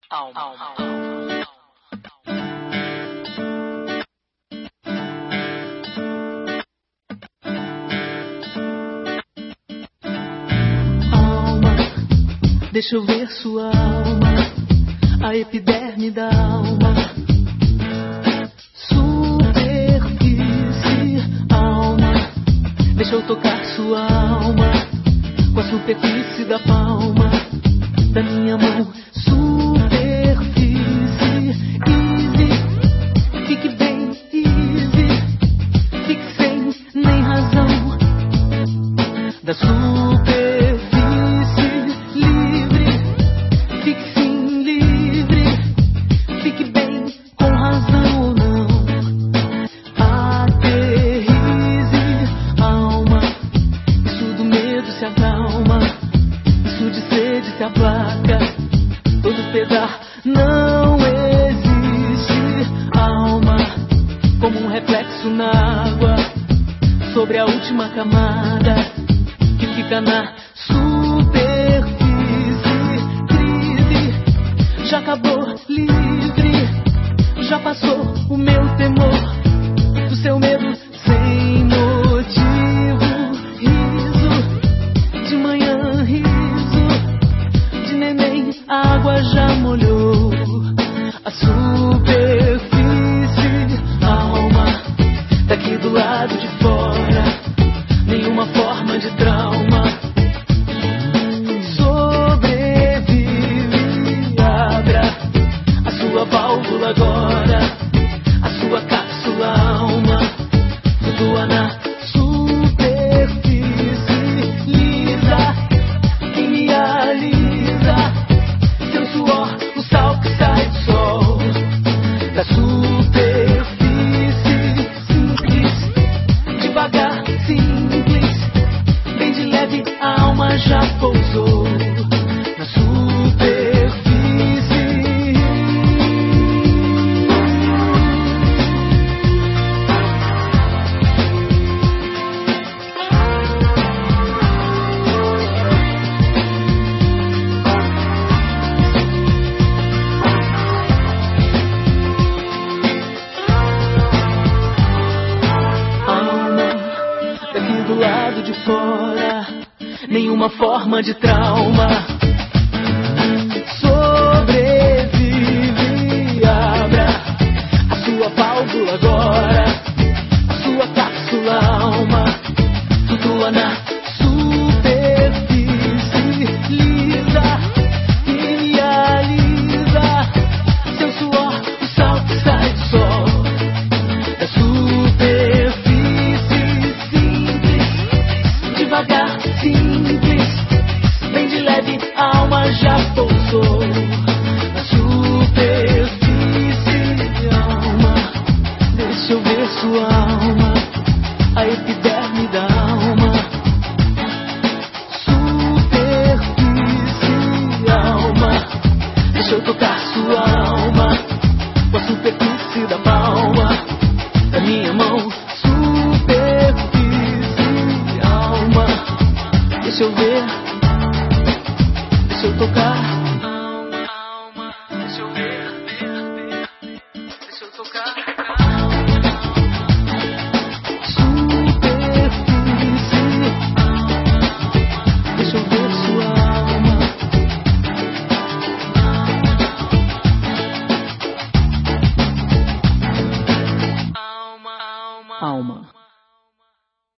Alma. Deixa eu ver sua alma, a epiderme da alma. Superfície, alma. Deixa eu tocar sua alma com a superfície da palma da minha mão. Superfície, easy. Fique bem easy. Fique sem nem razão da superfície. A placa, todo pedar não existe. Alma, como um reflexo na água, sobre a última camada que fica na superfície. Crise, já acabou, livre, já passou o meu temor, do seu medo sem motivo. Riso, de manhã riso, a água já molhou a superfície. Alma, daqui do lado de fora, nenhuma forma de trauma. Sobrevive, abra a sua válvula agora, a sua cápsula alma flutua na superfície lisa, que me alisa. O sal que sai do sol, da superfície. Simples, devagar, simples, bem de leve, a alma já pousou na superfície. Do lado de fora, nenhuma forma de trauma. Sobrevive, abra a sua válvula agora, a sua cápsula alma flutua na superfície lisa, que me alisa. Seu suor, o sal que sai do sol, da superfície. Devagar, simples, bem de leve, a alma já pousou na superfície. Alma, deixa eu ver sua alma, a epiderme da alma. Superfície, alma, deixa eu tocar sua alma com a superfície da palma da minha mão. Deixa eu ver, deixa eu tocar. Alma, deixa eu ver, deixa eu tocar. Superfície, deixa eu ver sua alma. Alma.